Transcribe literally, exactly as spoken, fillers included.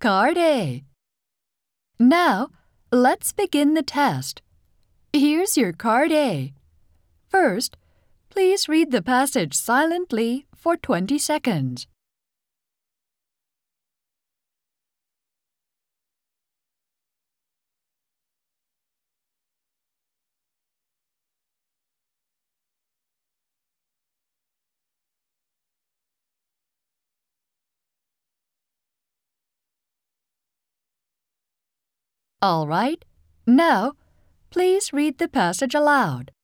Card A. Now, let's begin the test. Here's your Card A. First, please read the passage silently for twenty seconds. All right, now, please read the passage aloud.